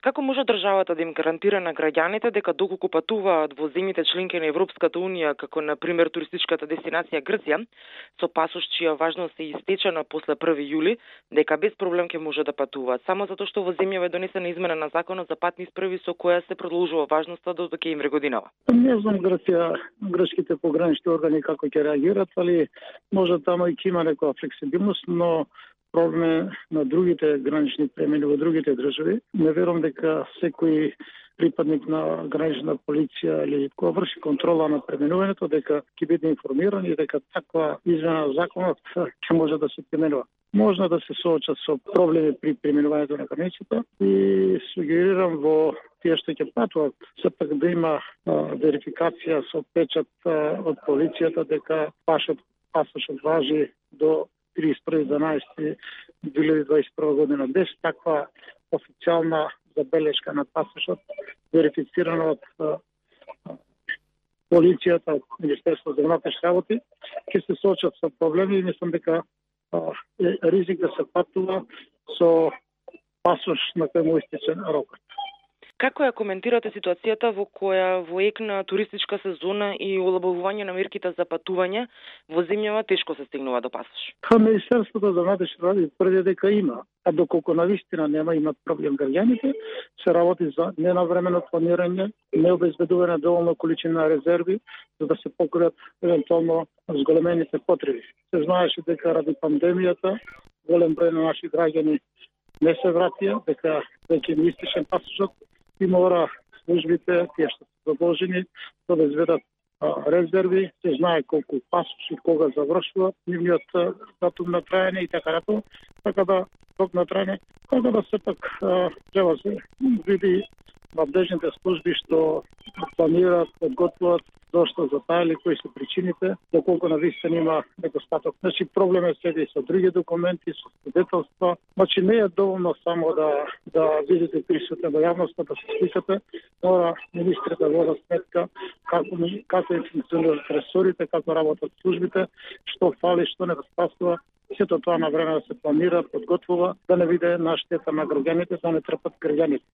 Како може државата да им гарантира на граѓаните дека доколку патуваат во земјите членки на Европската унија, како на пример туристичката дестинација Грција, со пасош чија важност е истечена после 1 јули, дека без проблем ќе може да патуваат, само затоа што во земјава е донесена измена на законот за патни исправи со која се продолжува важноста до декември годинава? Не знам грчките погранични органи како ќе реагират, али може тамо и ќе има некоја флексибилност, но проблем е на другите гранични премини во другите држави. Не верувам дека секој припадник на гранична полиција или која врши контрола на преминувањето, дека ќе биде информиран и дека таква измена на законот ќе може да се применува. Можно да се соочат со проблеми при преминувањето на границата и сугерирам во тие што ќе патуваат, сепак да има верификација со печат од полицијата дека пасошот важи до 31.12.2021 година. Без таква официјална забелешка на пасошот, верифицирана од полицијата, од Министерството за внатрешни работи, ќе се соочат со проблеми и мислам дека е ризик да се патува со пасош на кој му истече рокот. Како ја коментирате ситуацијата во која во ек на туристичка сезона и олабавување на мерките за патување во земјава тешко се стигнува до пасош? Министерството за внатрешни работи тврди дека има, а доколку навистина нема, имат проблем граѓаните, се работи за ненавремено планирање, необезбедување доволно количина резерви за да се покријат евентуално зголемените потреби. Се знаеше дека ради пандемијата голем број на наши граѓани не се вратија, дека веќе не истече пасошот и мора службите, тие што се задолжени, да обезбедат резерви, се знае колку пасоши кога завршува, нивниот датум на траење и така натаму, така да ток на траење, така да сепак треба се види надлежните служби што планираат, подготвуваат зошто за таа или кои се причините, доколку навистина има недостаток. Значи проблем е следи со други документи, со свидетелства. Значи не е доволно само да видите присутни во јавноста, да се сликате, мора министрите да водат сметка како функционираат ресорите, како работат службите, што фали, што недостатува. Сето тоа на време да се планира, подготвува, да не биде на штета на граѓаните, да не трпат граѓаните.